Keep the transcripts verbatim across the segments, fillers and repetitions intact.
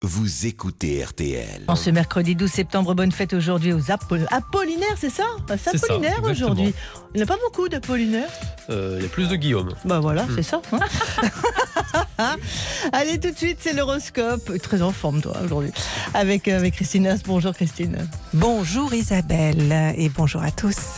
Vous écoutez R T L. En ce mercredi douze septembre, bonne fête aujourd'hui aux Apoll- Apollinaires, c'est ça? C'est C'est ça, Apollinaire exactement. aujourd'hui. Il n'y en a pas beaucoup d'Apollinaires. Euh, Il y a plus de Guillaume. Bah voilà, Mm. c'est ça. hein. Allez, tout de suite, c'est l'horoscope. Très en forme, toi, aujourd'hui. Avec, euh, avec Christine Haas. Bonjour, Christine. Bonjour Isabelle et bonjour à tous.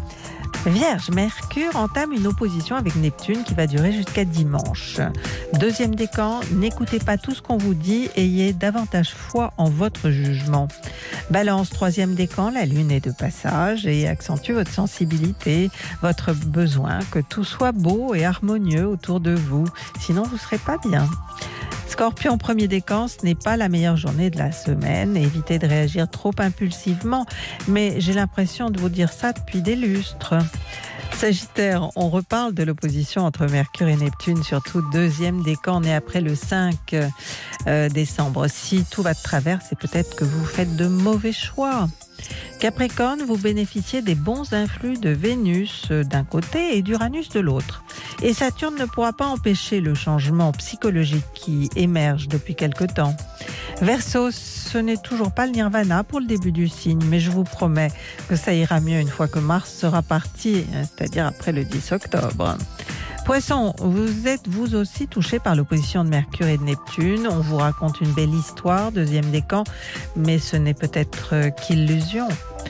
Vierge, Mercure entame une opposition avec Neptune qui va durer jusqu'à dimanche. Deuxième décan, n'écoutez pas tout ce qu'on vous dit, ayez davantage foi en votre jugement. Balance, troisième décan, la lune est de passage et accentue votre sensibilité, votre besoin que tout soit beau et harmonieux autour de vous, sinon vous ne serez pas bien. Scorpion, premier décan, ce n'est pas la meilleure journée de la semaine. Évitez de réagir trop impulsivement, mais j'ai l'impression de vous dire ça depuis des lustres. Sagittaire, on reparle de l'opposition entre Mercure et Neptune, surtout deuxième décan né après le cinq euh, décembre. Si tout va de travers, c'est peut-être que vous faites de mauvais choix. Capricorne, vous bénéficiez des bons influx de Vénus d'un côté et d'Uranus de l'autre. Et Saturne ne pourra pas empêcher le changement psychologique qui émerge depuis quelque temps. Verseau, ce n'est toujours pas le nirvana pour le début du signe, mais je vous promets que ça ira mieux une fois que Mars sera parti, c'est-à-dire après le dix octobre. Poisson, vous êtes vous aussi touché par l'opposition de Mercure et de Neptune. On vous raconte une belle histoire, deuxième décan, mais ce n'est peut-être qu'illusion.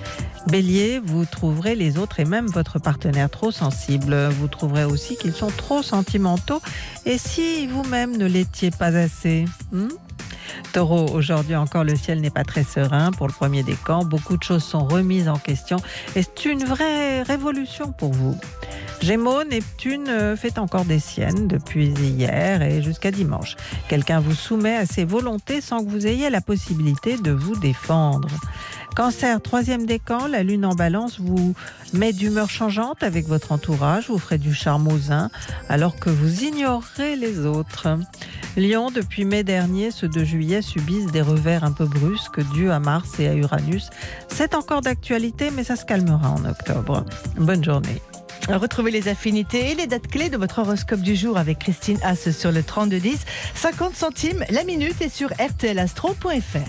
Bélier, vous trouverez les autres et même votre partenaire trop sensibles. Vous trouverez aussi qu'ils sont trop sentimentaux. Et si vous-même ne l'étiez pas assez hmm Taureau, aujourd'hui encore, le ciel n'est pas très serein pour le premier décan. Beaucoup de choses sont remises en question et c'est une vraie révolution pour vous. Gémeaux, Neptune fait encore des siennes depuis hier et jusqu'à dimanche. Quelqu'un vous soumet à ses volontés sans que vous ayez la possibilité de vous défendre. Cancer, troisième décan, la lune en balance vous met d'humeur changeante avec votre entourage, vous ferez du charme aux uns alors que vous ignorerez les autres. Lion, depuis mai dernier, ceux de juillet subissent des revers un peu brusques dus à Mars et à Uranus. C'est encore d'actualité, mais ça se calmera en octobre. Bonne journée. Retrouvez les affinités et les dates clés de votre horoscope du jour avec Christine Haas sur le trente-deux dix. cinquante centimes la minute et sur r t l astro point f r.